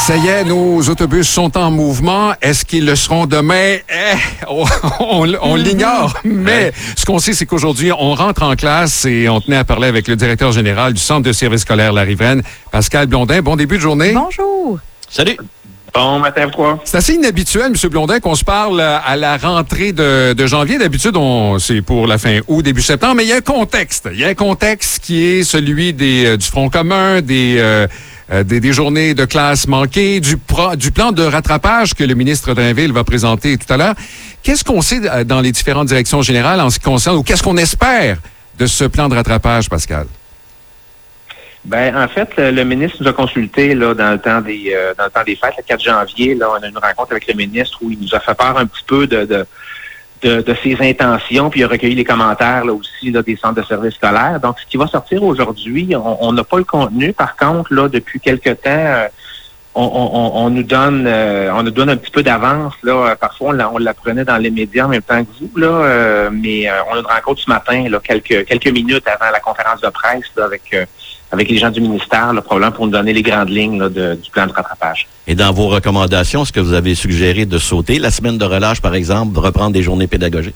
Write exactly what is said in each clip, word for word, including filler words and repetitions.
Ça y est, nos autobus sont en mouvement. Est-ce qu'ils le seront demain? Eh, on on, on l'ignore. Mais ce qu'on sait, c'est qu'aujourd'hui, on rentre en classe et on tenait à parler avec le directeur général du Centre de services scolaires La Riveraine, Pascal Blondin. Bon début de journée. Bonjour. Salut. Bon matin, quoi? C'est assez inhabituel, M. Blondin, qu'on se parle à la rentrée de, de janvier. D'habitude, on, c'est pour la fin août, début septembre, mais il y a un contexte. Il y a un contexte qui est celui des, euh, du Front commun, des, euh, euh, des, des journées de classe manquées, du, pro, du plan de rattrapage que le ministre Drainville va présenter tout à l'heure. Qu'est-ce qu'on sait dans les différentes directions générales en ce qui concerne, ou qu'est-ce qu'on espère de ce plan de rattrapage, Pascal? Ben, en fait, le, le ministre nous a consulté là dans le temps des euh, dans le temps des fêtes, le quatre janvier. Là, on a eu une rencontre avec le ministre où il nous a fait part un petit peu de de, de, de ses intentions, puis il a recueilli les commentaires là aussi là des centres de services scolaires. Donc, ce qui va sortir aujourd'hui, on n'a pas le contenu. Par contre, là, depuis quelque temps, euh, on, on, on nous donne euh, on nous donne un petit peu d'avance. Là, parfois, on, on l'apprenait dans les médias en même temps que vous, là, euh, mais euh, on a une rencontre ce matin, là, quelques quelques minutes avant la conférence de presse là, avec euh, avec les gens du ministère, là, probablement pour nous donner les grandes lignes là, de, du plan de rattrapage. Et dans vos recommandations, est-ce que vous avez suggéré de sauter la semaine de relâche, par exemple, de reprendre des journées pédagogiques?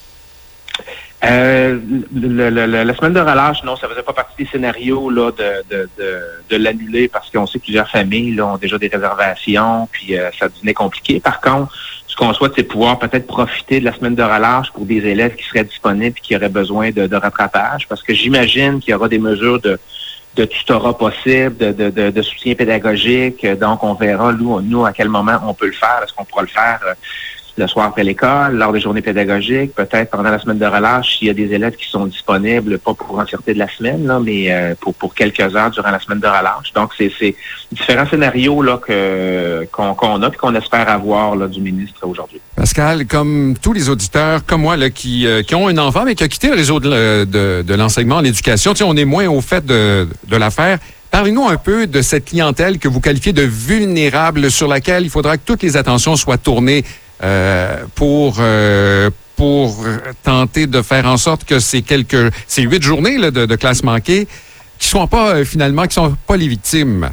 Euh, le, le, le, la semaine de relâche, non, ça faisait pas partie des scénarios là, de, de, de, de l'annuler parce qu'on sait que plusieurs familles là, ont déjà des réservations, puis euh, ça devenait compliqué. Par contre, ce qu'on souhaite, c'est pouvoir peut-être profiter de la semaine de relâche pour des élèves qui seraient disponibles et qui auraient besoin de, de rattrapage, parce que j'imagine qu'il y aura des mesures de de tutorat possible, de, de, de, de soutien pédagogique. Donc, on verra, nous, nous, à quel moment on peut le faire. Est-ce qu'on pourra le faire euh, le soir après l'école, lors des journées pédagogiques, peut-être pendant la semaine de relâche, s'il y a des élèves qui sont disponibles, pas pour l'entièreté de la semaine, là, mais euh, pour, pour quelques heures durant la semaine de relâche. Donc, c'est, c'est différents scénarios là, que, qu'on, qu'on a et qu'on espère avoir là, du ministre aujourd'hui. Pascal, comme tous les auditeurs, comme moi, là, qui, euh, qui ont un enfant, mais qui a quitté le réseau de, de, de l'enseignement, l'éducation, tu sais, on est moins au fait de, de l'affaire. Parlez-nous un peu de cette clientèle que vous qualifiez de vulnérable, sur laquelle il faudra que toutes les attentions soient tournées euh, pour euh, pour tenter de faire en sorte que ces quelques ces huit journées là, de, de classe manquée, qui soient pas euh, finalement, qui sont pas les victimes.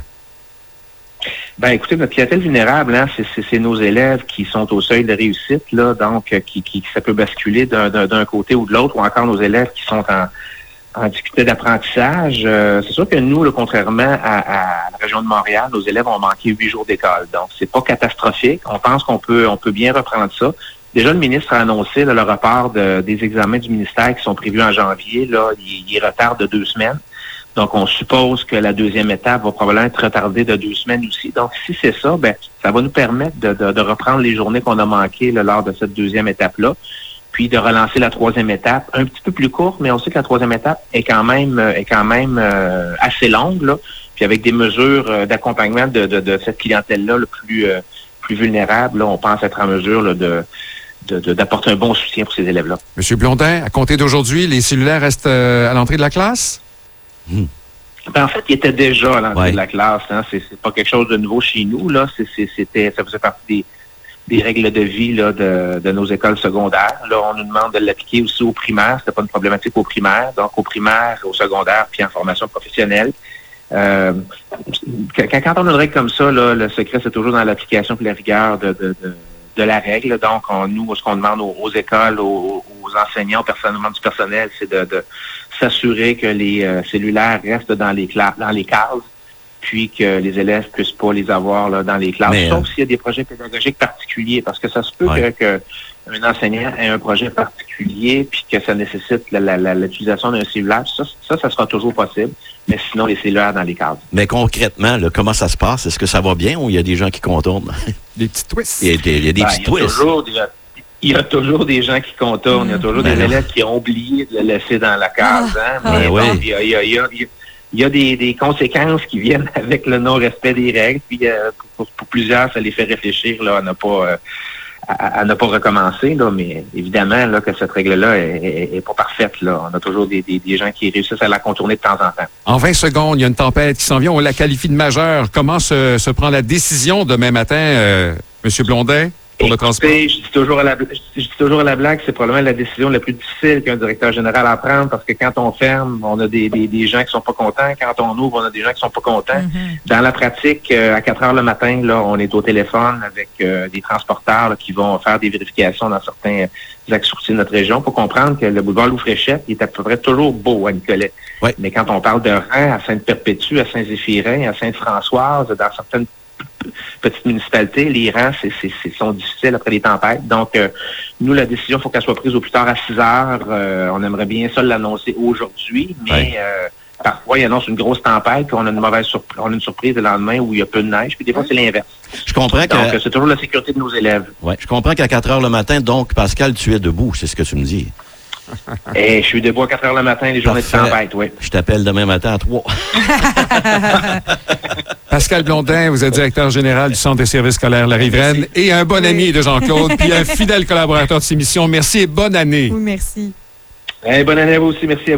Ben, écoutez, notre clientèle vulnérable, hein, c'est, c'est, c'est nos élèves qui sont au seuil de réussite, là, donc qui, qui ça peut basculer d'un, d'un, d'un côté ou de l'autre, ou encore nos élèves qui sont en en difficulté d'apprentissage. Euh, c'est sûr que nous, là, contrairement à, à la région de Montréal, nos élèves ont manqué huit jours d'école. Donc, c'est pas catastrophique. On pense qu'on peut on peut bien reprendre ça. Déjà, le ministre a annoncé là, le report de, des examens du ministère qui sont prévus en janvier. Là, il, il retarde de deux semaines. Donc, on suppose que la deuxième étape va probablement être retardée de deux semaines aussi. Donc, si c'est ça, ben, ça va nous permettre de, de, de reprendre les journées qu'on a manquées là, lors de cette deuxième étape-là, puis de relancer la troisième étape, un petit peu plus courte, mais on sait que la troisième étape est quand même est quand même euh, assez longue, là, puis avec des mesures euh, d'accompagnement de, de, de cette clientèle-là le plus euh, plus vulnérable, là, on pense être en mesure là, de, de, de d'apporter un bon soutien pour ces élèves-là. Monsieur Blondin, à compter d'aujourd'hui, les cellulaires restent euh, à l'entrée de la classe? Mmh. Ben, en fait, ils étaient déjà à l'entrée ouais. de la classe. Hein. C'est, c'est pas quelque chose de nouveau chez nous, là. C'est, c'est, c'était, ça faisait partie des des règles de vie là, de, de nos écoles secondaires. Là, on nous demande de l'appliquer aussi au primaire. C'était pas une problématique au primaire. Donc, au primaire, au secondaire, puis en formation professionnelle. Euh, quand on a une règle comme ça, là, le secret, c'est toujours dans l'application et la rigueur de, de, de, de la règle. Donc, on, nous, ce qu'on demande aux, aux écoles, aux, aux enseignants, aux personnellement du personnel, c'est de, de s'assurer que les euh, cellulaires restent dans les classes, dans les cases, puis que les élèves puissent pas les avoir là, dans les classes, mais, sauf euh... s'il y a des projets pédagogiques particuliers, parce que ça se peut ouais. que, que un enseignant ait un projet particulier, puis que ça nécessite la, la, la, l'utilisation d'un cellulaire. Ça, ça, ça sera toujours possible, mais sinon, les cellulaires dans les cases. Mais concrètement, là, comment ça se passe? Est-ce que ça va bien ou il y a des gens qui contournent? Des petits twists. Il y a des, il y a des ben, petits il y a twists. Toujours des, il y a toujours des gens qui contournent. Il y a toujours ben des non. élèves qui ont oublié de le laisser dans la case. Hein? Ah, mais ouais. bon, il y a, il y a, il y a, il y a Il y a des, des conséquences qui viennent avec le non-respect des règles. Puis euh, pour, pour plusieurs, ça les fait réfléchir là, à ne pas euh, à, à ne pas recommencer. Là, mais évidemment là, que cette règle-là est, est, est pas parfaite. Là. On a toujours des, des, des gens qui réussissent à la contourner de temps en temps. En vingt secondes, il y a une tempête qui s'en vient. On la qualifie de majeure. Comment se, se prend la décision demain matin, euh, M. Blondin? pour le transport? Je dis toujours à la, je dis toujours à la blague, c'est probablement la décision la plus difficile qu'un directeur général a à prendre parce que quand on ferme, on a des, des, des gens qui sont pas contents. Quand on ouvre, on a des gens qui sont pas contents. Mm-hmm. Dans la pratique, euh, à quatre heures le matin, là, on est au téléphone avec euh, des transporteurs là, qui vont faire des vérifications dans certains axes routiers de notre région pour comprendre que le boulevard Loup-Fréchette il est à peu près toujours beau à Nicolet. Oui. Mais quand on parle de Reims, à Sainte-Perpétue, à Saint-Zéphirin, à Sainte-Françoise, dans certaines petites municipalités, les rangs c'est, c'est, c'est, sont difficiles après les tempêtes. Donc, euh, nous, la décision, il faut qu'elle soit prise au plus tard à six heures. Euh, on aimerait bien ça l'annoncer aujourd'hui, mais ouais. euh, parfois, il annonce une grosse tempête, puis on a une mauvaise surprise, on a une surprise le lendemain où il y a peu de neige, puis des fois, c'est l'inverse. Je comprends que... Donc, c'est toujours la sécurité de nos élèves. Ouais, je comprends qu'à quatre heures le matin, donc, Pascal, tu es debout, c'est ce que tu me dis. Et je suis debout à quatre heures le matin, les journées Parfait. de tempête, oui. Je t'appelle demain matin à trois. Pascal Blondin, vous êtes directeur général du Centre des services scolaires La Riveraine et un bon ami de Jean-Claude, puis un fidèle collaborateur de cette émission. Merci et bonne année. Oui, merci. Hey, bonne année à vous aussi, merci à vous.